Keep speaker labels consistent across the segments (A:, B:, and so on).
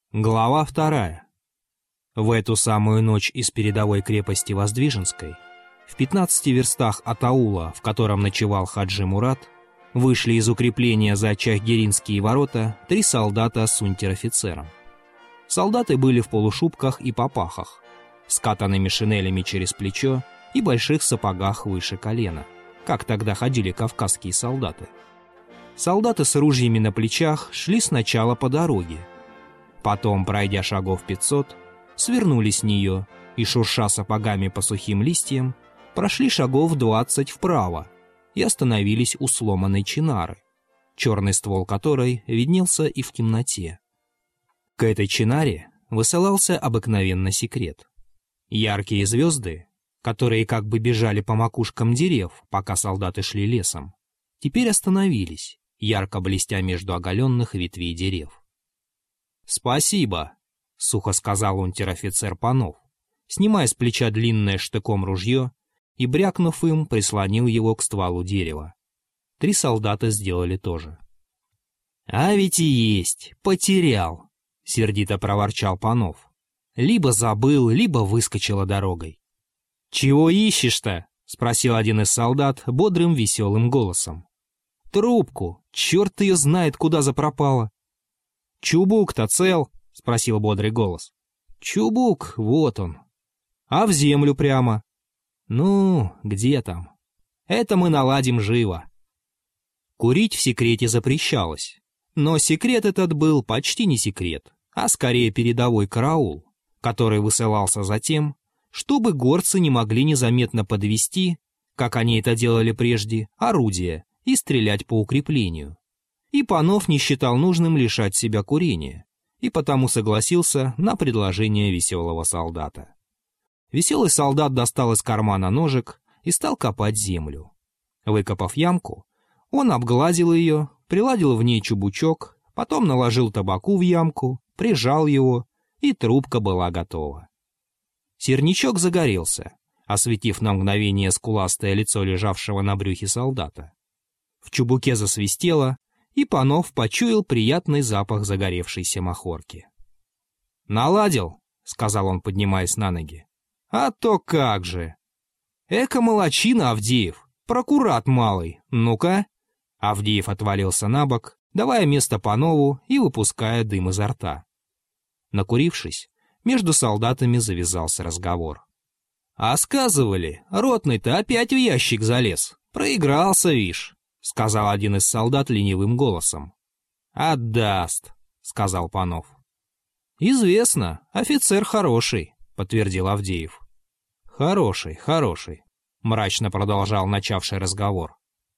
A: Глава 2. В эту самую ночь из передовой крепости Воздвиженской, в 15 верстах от аула, в котором ночевал Хаджи Мурат, вышли из укрепления за Чахгиринские ворота 3 солдата с унтер-офицером. Солдаты были в полушубках и попахах, скатанными шинелями через плечо и больших сапогах выше колена, как тогда ходили кавказские солдаты. Солдаты с ружьями на плечах шли сначала по дороге, потом, пройдя шагов 500, свернули с нее и, шурша сапогами по сухим листьям, прошли шагов 20 вправо и остановились у сломанной чинары, черный ствол которой виднелся и в темноте. К этой чинаре высылался обыкновенно секрет. Яркие звезды, которые как бы бежали по макушкам дерев, пока солдаты шли лесом, теперь остановились, ярко блестя между оголенных ветвей дерев. «Спасибо», — сухо сказал унтер-офицер Панов, снимая с плеча длинное штыком ружье и, брякнув им, прислонил его к стволу дерева. 3 солдата сделали то же. «А ведь и есть, потерял», — сердито проворчал Панов. «Либо забыл, либо выскочила дорогой». «Чего ищешь-то?» — спросил один из солдат бодрым веселым голосом. «Трубку, черт ее знает, куда запропала». «Чубук-то цел?» — спросил бодрый голос. «Чубук, вот он. А в землю прямо?» «Ну, где там? Это мы наладим живо». Курить в секрете запрещалось, но секрет этот был почти не секрет, а скорее передовой караул, который высылался за тем, чтобы горцы не могли незаметно подвести, как они это делали прежде, орудия и стрелять по укреплению. И Панов не считал нужным лишать себя курения, и потому согласился на предложение веселого солдата. Веселый солдат достал из кармана ножик и стал копать землю. Выкопав ямку, он обгладил ее, приладил в ней чубучок, потом наложил табаку в ямку, прижал его, и трубка была готова. Сернячок загорелся, осветив на мгновение скуластое лицо лежавшего на брюхе солдата. В чубуке засвистело, и Панов почуял приятный запах загоревшейся махорки. «Наладил», — сказал он, поднимаясь на ноги. «А то как же! Эка молодчина, Авдеев, прокурат малый, ну-ка!» Авдеев отвалился на бок, давая место Панову и выпуская дым изо рта. Накурившись, между солдатами завязался разговор. «А сказывали, ротный-то опять в ящик залез, проигрался, вишь», — сказал один из солдат ленивым голосом. «Отдаст», — сказал Панов. «Известно, офицер хороший», — подтвердил Авдеев. «Хороший, — мрачно продолжал начавший разговор.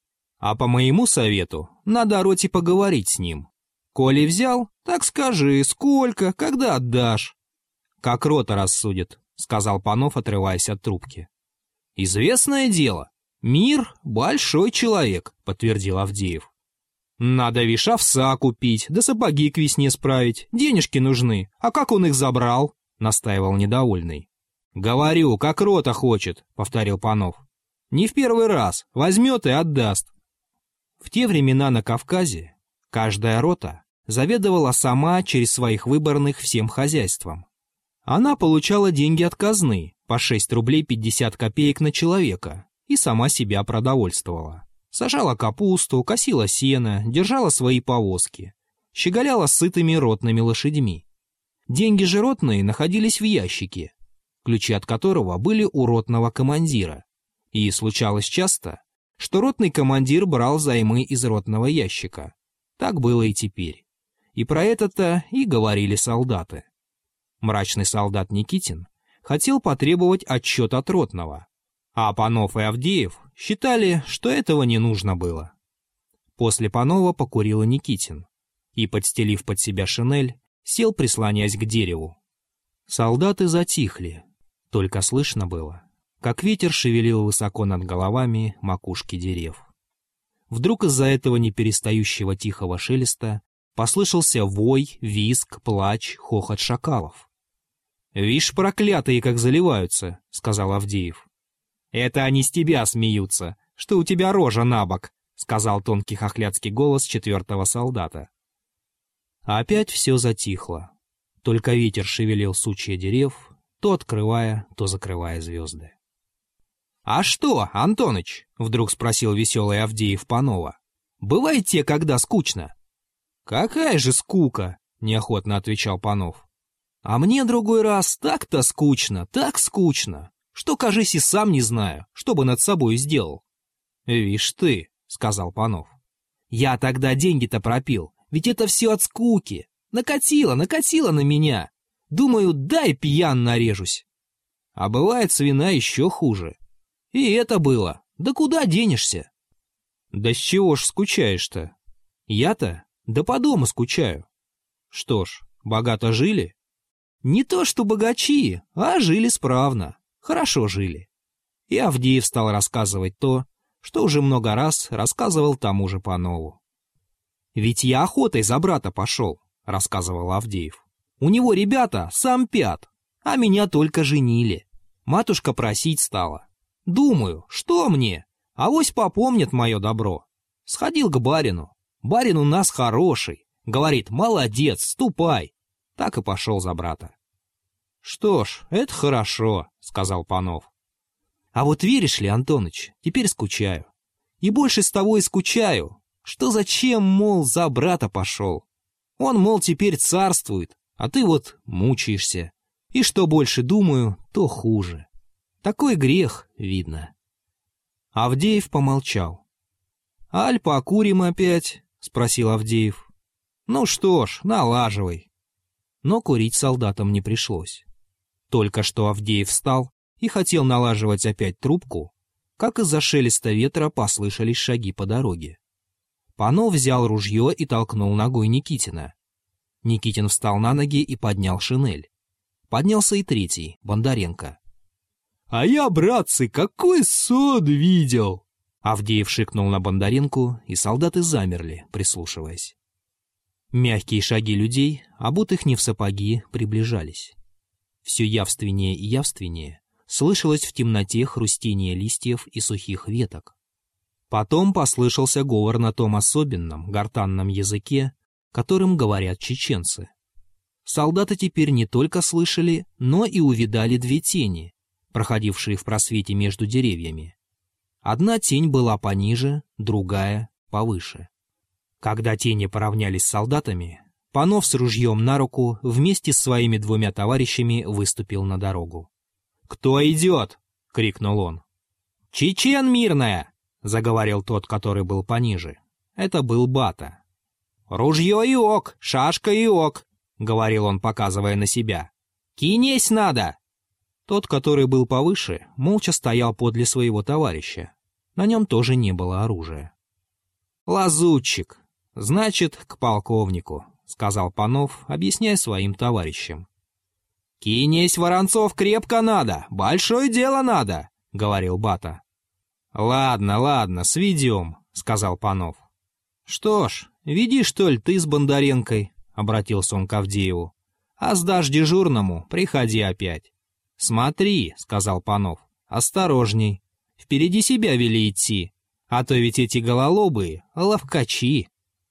A: «А по моему совету, надо о роте поговорить с ним. Коли взял, так скажи, сколько, когда отдашь». «Как рота рассудит», — сказал Панов, отрываясь от трубки. «Известное дело. Мир — большой человек», — подтвердил Авдеев. «Надо вишь овса купить, да сапоги к весне справить, денежки нужны, а как он их забрал?» — настаивал недовольный. «Говорю, как рота хочет», — повторил Панов. «Не в первый раз, возьмет и отдаст». В те времена на Кавказе каждая рота заведовала сама через своих выборных всем хозяйством. Она получала деньги от казны по 6 рублей 50 копеек на человека и сама себя продовольствовала. Сажала капусту, косила сено, держала свои повозки, щеголяла сытыми ротными лошадьми. Деньги же ротные находились в ящике, ключи от которого были у ротного командира, и случалось часто, что ротный командир брал займы из ротного ящика. Так было и теперь. И про это-то и говорили солдаты. Мрачный солдат Никитин хотел потребовать отчет от ротного, а Панов и Авдеев считали, что этого не нужно было. После Панова покурил и Никитин, и, подстелив под себя шинель, сел, прислоняясь к дереву. Солдаты затихли, только слышно было, как ветер шевелил высоко над головами макушки дерев. Вдруг из-за этого неперестающего тихого шелеста послышался вой, визг, плач, хохот шакалов. «Вишь, проклятые, как заливаются», — сказал Авдеев. «Это они с тебя смеются, что у тебя рожа набок», — сказал тонкий хохлядский голос 4-го солдата. Опять все затихло. Только ветер шевелил сучья дерев, то открывая, то закрывая звезды. «А что, Антоныч?» — вдруг спросил веселый Авдеев Панова. «Бывает тебе, когда скучно?» «Какая же скука!» — неохотно отвечал Панов. «А мне другой раз так скучно, что, кажись, и сам не знаю, что бы над собой сделал». «Вишь ты», — сказал Панов. «Я тогда деньги-то пропил, ведь это все от скуки. Накатило на меня. Думаю, дай пьян нарежусь. А бывает с вина еще хуже. И это было. Да куда денешься?» «Да с чего ж скучаешь-то?» «Я-то? Да по дому скучаю». «Что ж, богато жили?» «Не то что богачи, а жили справно. Хорошо жили». И Авдеев стал рассказывать то, что уже много раз рассказывал тому же Панову. «Ведь я охотой за брата пошел», — рассказывал Авдеев. «У него ребята сам пят, а меня только женили. Матушка просить стала. Думаю, что мне? Авось попомнит мое добро. Сходил к барину. Барин у нас хороший. Говорит, молодец, ступай». Так и пошел за брата. «Что ж, это хорошо», — сказал Панов. «А вот веришь ли, Антоныч, теперь скучаю. И больше с того и скучаю, что зачем, мол, за брата пошел. Он, мол, теперь царствует, а ты вот мучаешься. И что больше думаю, то хуже. Такой грех, видно». Авдеев помолчал. «Аль, покурим опять?» — спросил Авдеев. «Ну что ж, налаживай». Но курить солдатам не пришлось. Только что Авдеев встал и хотел налаживать опять трубку, как из-за шелеста ветра послышались шаги по дороге. Панов взял ружье и толкнул ногой Никитина. Никитин встал на ноги и поднял шинель. Поднялся и третий, Бондаренко. «А я, братцы, какой сон видел!» Авдеев шикнул на Бондаренку, и солдаты замерли, прислушиваясь. Мягкие шаги людей, обутых не в сапоги, приближались. Все явственнее и явственнее слышалось в темноте хрустение листьев и сухих веток. Потом послышался говор на том особенном, гортанном языке, которым говорят чеченцы. Солдаты теперь не только слышали, но и увидали две тени, проходившие в просвете между деревьями. Одна тень была пониже, другая — повыше. Когда тени поравнялись с солдатами, Панов с ружьем на руку вместе с своими двумя товарищами выступил на дорогу. «Кто идет?» — крикнул он. «Чечен мирная!» — заговорил тот, который был пониже. Это был Бата. «Ружье и ок, шашка и ок!» — говорил он, показывая на себя. «Кинесь надо!» Тот, который был повыше, молча стоял подле своего товарища. На нем тоже не было оружия. «Лазутчик! Значит, к полковнику», — сказал Панов, объясняя своим товарищам. «Кинесь, Воронцов, крепко надо, большое дело надо», — говорил Бата. «Ладно, сведем», — сказал Панов. «Что ж, веди, что ли, ты с Бондаренкой», — обратился он к Авдееву. «А сдашь дежурному, приходи опять». «Смотри», — сказал Панов, — «осторожней, впереди себя вели идти, а то ведь эти гололобые — ловкачи».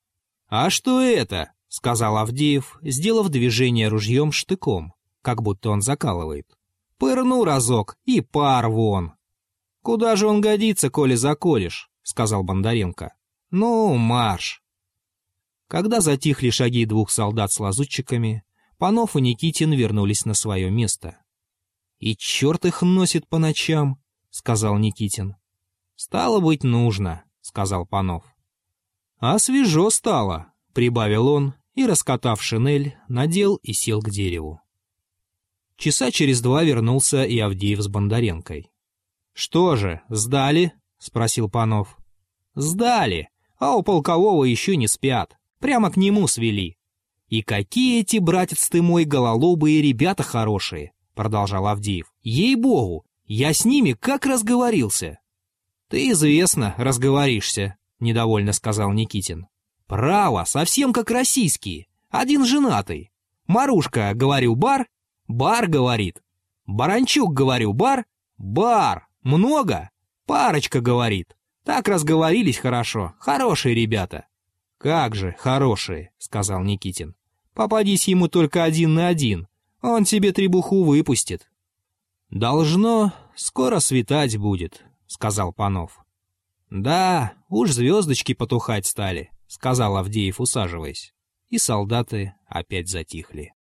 A: «А что это?» — сказал Авдеев, сделав движение ружьем штыком, как будто он закалывает. «Пырну разок, и пар вон». «Куда же он годится, коли заколешь?» — сказал Бондаренко. «Ну, марш». Когда затихли шаги двух солдат с лазутчиками, Панов и Никитин вернулись на свое место. «И черт их носит по ночам», — сказал Никитин. «Стало быть, нужно», — сказал Панов. «А свежо стало», — прибавил он и, раскатав шинель, надел и сел к дереву. Часа через два вернулся и Авдеев с Бондаренкой. «Что же, сдали?» — спросил Панов. «Сдали, а у полкового еще не спят. Прямо к нему свели». «И какие эти, братец ты мой, гололобые ребята хорошие!» — продолжал Авдеев. «Ей-богу, я с ними как разговорился!» «Ты, известно, разговоришься», — недовольно сказал Никитин. «Право, совсем как российские. Один женатый. Марушка, говорю, бар? Бар, говорит. Баранчук, говорю, бар? Бар. Много? Парочка, говорит. Так разговорились хорошо. Хорошие ребята». «Как же, хорошие», — сказал Никитин. Попадись ему только 1 на 1, он тебе требуху выпустит». «Должно, скоро светать будет», — сказал Панов. «Да, уж звездочки потухать стали», — сказал Авдеев, усаживаясь. И солдаты опять затихли.